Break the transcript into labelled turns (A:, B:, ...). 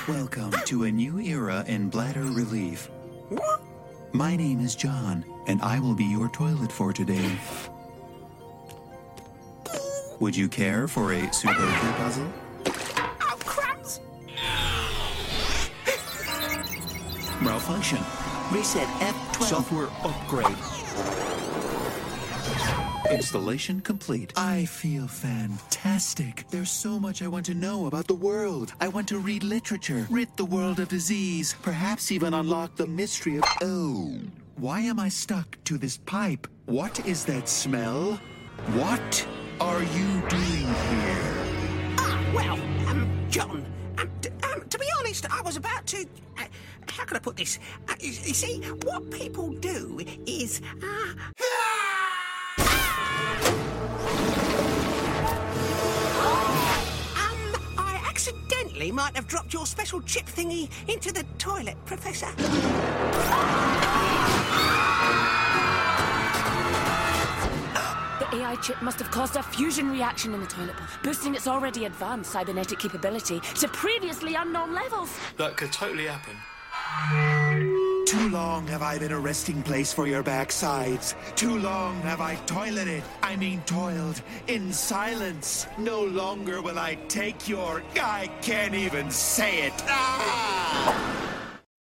A: Welcome to a new era in bladder relief.
B: What?
A: My name is John, and I will be your toilet for today. Would you care for a Sudoku puzzle?
B: Oh, crumbs!
A: Malfunction.
B: Reset F12.
A: Software upgrade. Installation complete. I feel fantastic. There's so much I want to know about the world. I want to read literature, rid the world of disease, perhaps even unlock the mystery of... Oh, why am I stuck to this pipe? What is that smell? What are you doing here?
B: John, to be honest, I was about to... how can I put this? You see, what people do is... I accidentally might have dropped your special chip thingy into the toilet, Professor.
C: The AI chip must have caused a fusion reaction in the toilet bowl, boosting its already advanced cybernetic capability to previously unknown levels.
D: That could totally happen.
A: Too long have I been a resting place for your backsides. Too long have I toileted, toiled, in silence. No longer will I take your... I can't even say it. Ah!